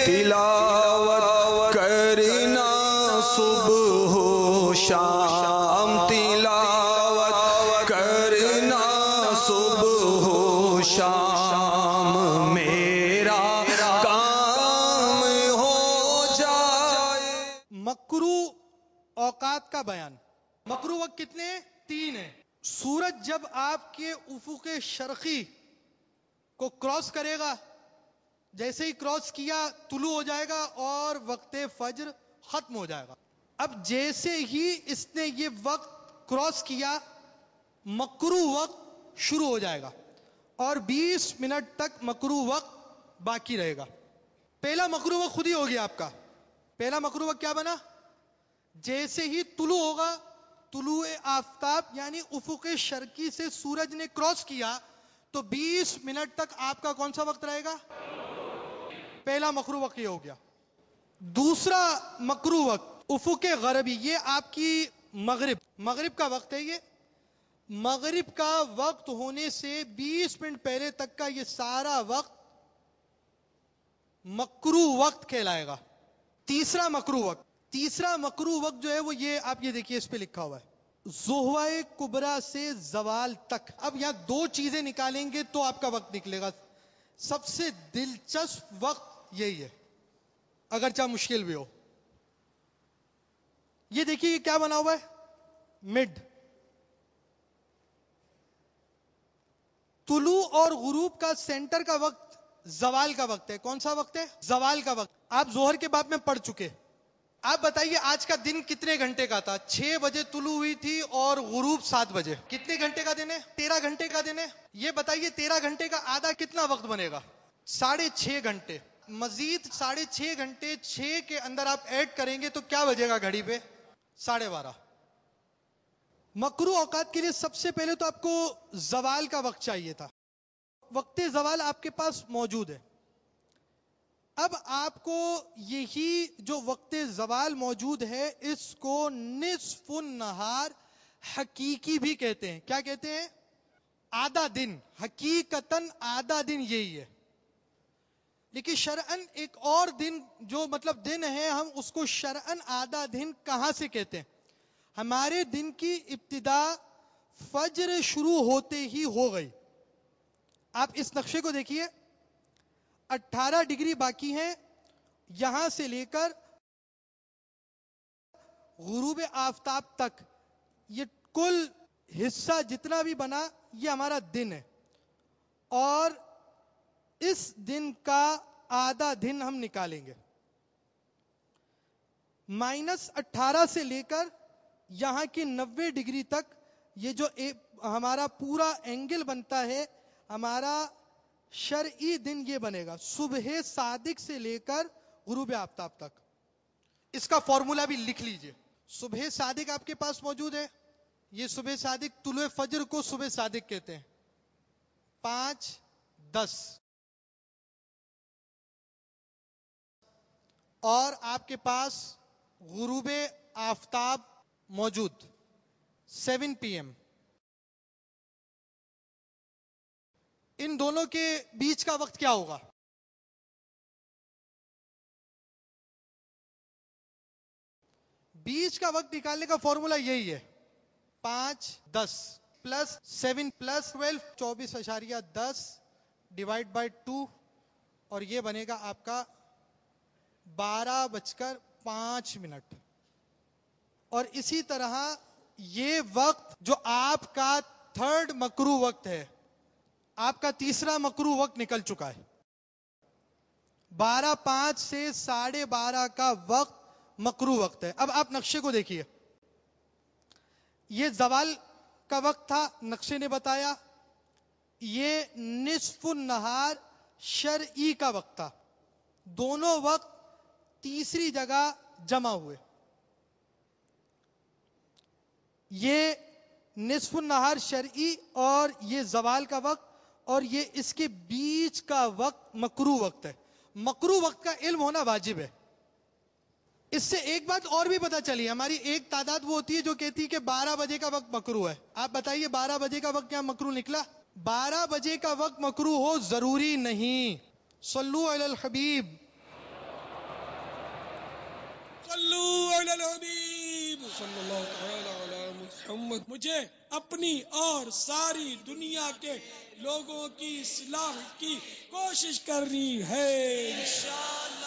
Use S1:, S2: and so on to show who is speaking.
S1: تلاوت کرنا صبح و شام، تلاوت کرنا صبح و شام، میرا کام ہو جائے۔
S2: مکرو اوقات کا بیان۔ مکرو وقت کتنے ہیں؟ 3 ہیں۔ سورج جب آپ کے افق شرقی کو کراس کرے گا، جیسے ہی کراس کیا طلوع ہو جائے گا اور وقت فجر ختم ہو جائے گا۔ اب جیسے ہی اس نے یہ وقت کراس کیا، مکرو وقت شروع ہو جائے گا اور 20 منٹ تک مکرو وقت باقی رہے گا۔ پہلا مکرو وقت خود ہی ہو گیا آپ کا۔ پہلا مکرو وقت کیا بنا؟ جیسے ہی طلوع ہوگا، طلوع آفتاب یعنی افق شرقی سے سورج نے کراس کیا تو 20 منٹ تک آپ کا کون سا وقت رہے گا؟ پہلا مکرو وقت یہ ہو گیا۔ دوسرا مکرو وقت افق غربی، یہ آپ کی مغرب کا وقت ہے۔ یہ مغرب کا وقت ہونے سے 20 منٹ پہلے تک کا یہ سارا وقت مکرو وقت کہلائے گا۔ تیسرا مکرو وقت جو ہے وہ یہ آپ یہ دیکھیے، اس پہ لکھا ہوا ہے ضحوہ کبریٰ سے زوال تک۔ اب یہاں 2 چیزیں نکالیں گے تو آپ کا وقت نکلے گا۔ سب سے دلچسپ وقت یہی ہے، اگرچہ مشکل بھی ہو۔ یہ دیکھیے یہ کیا بنا ہوا ہے؟ مڈ۔ طلوع اور غروب کا سینٹر کا وقت زوال کا وقت ہے۔ کون سا وقت ہے؟ زوال کا وقت۔ آپ ظہر کے باب میں پڑھ چکے۔ آپ بتائیے آج کا دن کتنے گھنٹے کا تھا؟ 6 بجے طلوع ہوئی تھی اور غروب 7 بجے۔ کتنے گھنٹے کا دن ہے؟ 13 گھنٹے کا دن ہے۔ یہ بتائیے 13 گھنٹے کا آدھا کتنا وقت بنے گا؟ 6.5 گھنٹے۔ مزید 6.5 گھنٹے 6 کے اندر آپ ایڈ کریں گے تو کیا بجے گا گھڑی پہ؟ 12:30۔ مکرو اوقات کے لیے سب سے پہلے تو آپ کو زوال کا وقت چاہیے تھا۔ وقت زوال آپ کے پاس موجود ہے۔ اب آپ کو یہی جو وقت زوال موجود ہے اس کو نصف النہار حقیقی بھی کہتے ہیں۔ کیا کہتے ہیں؟ آدھا دن۔ حقیقتاً آدھا دن یہی ہے، لیکن شرعاً ایک اور دن جو مطلب دن ہے، ہم اس کو شرعاً آدھا دن کہاں سے کہتے ہیں؟ ہمارے دن کی ابتدا فجر شروع ہوتے ہی ہو گئی۔ آپ اس نقشے کو دیکھیے، 18 ڈگری باقی ہیں یہاں سے لے کر غروب آفتاب تک۔ یہ کل حصہ جتنا بھی بنا یہ ہمارا دن ہے، اور اس دن کا آدھا دن ہم نکالیں گے۔ -18 سے لے کر یہاں کی 90 ڈگری تک یہ جو ہمارا پورا اینگل بنتا ہے، ہمارا شرعی دن یہ بنے گا صبح صادق سے لے کر غروب آفتاب تک۔ اس کا فارمولا بھی لکھ لیجئے۔ صبح صادق آپ کے پاس موجود ہے۔ یہ صبح صادق، طلوع فجر کو صبح صادق کہتے ہیں۔ 5:10 اور آپ کے پاس غروب آفتاب موجود 7 PM۔ ان دونوں کے بیچ کا وقت کیا ہوگا؟ بیچ کا وقت نکالنے کا فارمولا یہی ہے، 5:10 پلس 7 پلس 12 24.10 ڈیوائڈ بائی 2، اور یہ بنے گا آپ کا 12:05۔ اور اسی طرح یہ وقت جو آپ کا 3rd مکرو وقت ہے، آپ کا تیسرا مکرو وقت نکل چکا ہے۔ 12:05 سے 12:30 کا وقت مکرو وقت ہے۔ اب آپ نقشے کو دیکھیے، یہ زوال کا وقت تھا، نقشے نے بتایا۔ یہ نصف النہار شرعی کا وقت تھا۔ دونوں وقت تیسری جگہ جمع ہوئے۔ یہ نصف النہار شرعی اور یہ زوال کا وقت، اور یہ اس کے بیچ کا وقت مکرو وقت ہے۔ مکرو وقت کا علم ہونا واجب ہے۔ اس سے ایک بات اور بھی پتہ چلی، ہماری ایک تعداد وہ ہوتی ہے جو کہتی ہے کہ 12 بجے کا وقت مکرو ہے۔ آپ بتائیے 12 بجے کا وقت کیا مکرو نکلا؟ 12 بجے کا وقت مکرو ہو ضروری نہیں۔ صلو علی الحبیب۔
S3: صلو علی الحبیب صلی اللہ تعالی علی محمد. مجھے اپنی اور ساری دنیا کے لوگوں کی اصلاح کی کوشش کرنی ہے انشاءاللہ.